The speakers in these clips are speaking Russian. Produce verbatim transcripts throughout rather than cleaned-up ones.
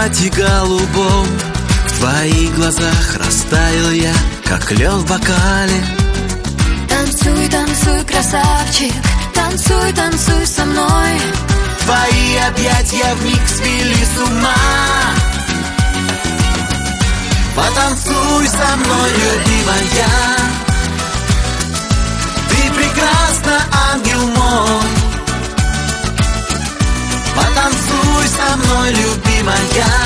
платье голубом, в твоих глазах растаял я, как лед в бокале. Танцуй, танцуй, красавчик, танцуй, танцуй со мной. Твои объятья вмиг свели с ума. Потанцуй со мной, любимая. Ты прекрасна, ангел мой. Потанцуй со мной, любимая.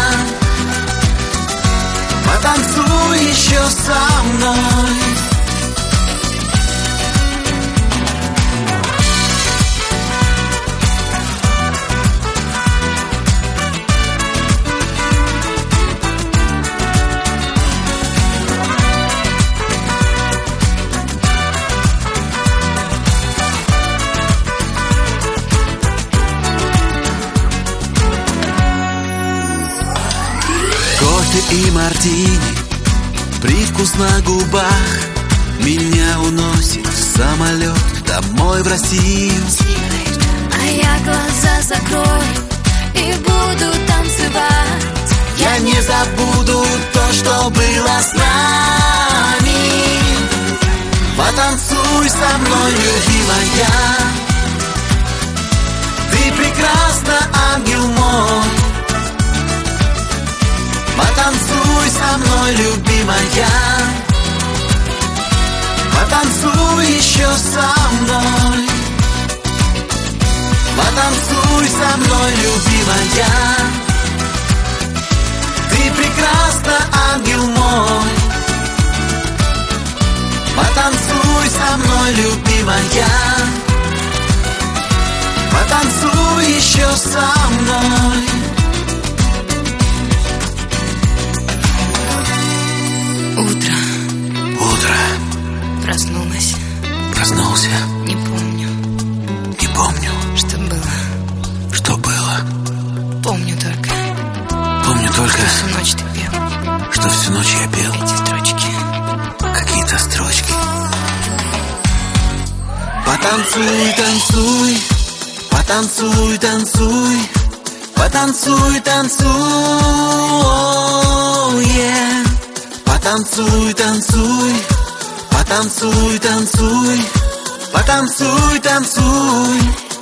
Потанцуй еще со мной. Кофе и мартини, привкус на губах меня уносит в самолет домой в Россию. А я глаза закрою и буду танцевать. Я не забуду то, что было с нами. Потанцуй со мной, любимая. Ты прекрасна, ангел мой. Потанцуй со мной, любимая. Потанцуй еще со мной. Потанцуй со мной, любимая. Ты прекрасна, ангел мой. Потанцуй со мной, любимая. Потанцуй еще со мной. Утро. Утро. Проснулась. Проснулся. Не помню. Не помню. Что было? Что было? Помню только. Помню только, Всю ночь ты пел. что всю ночь я пел Эти строчки. какие-то строчки. Потанцуй, танцуй. Потанцуй, танцуй. Потанцуй, танцуй. Yeah. Потанцуй, танцуй, потанцуй, танцуй, потанцуй, танцуй.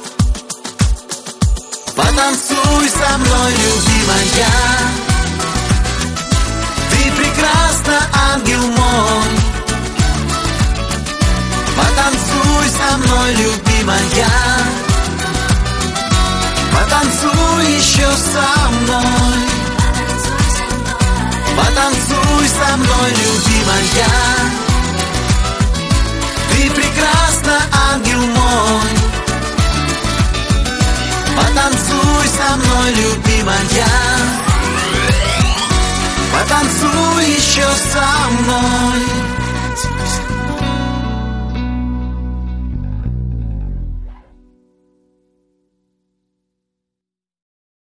Потанцуй со мной, любимая. Ты прекрасна, ангел мой. Потанцуй со мной, любимая. Потанцуй еще со мной. Потанцуй со мной, любимая. Ты прекрасна, ангел мой. Потанцуй со мной, любимая. Потанцуй еще со мной.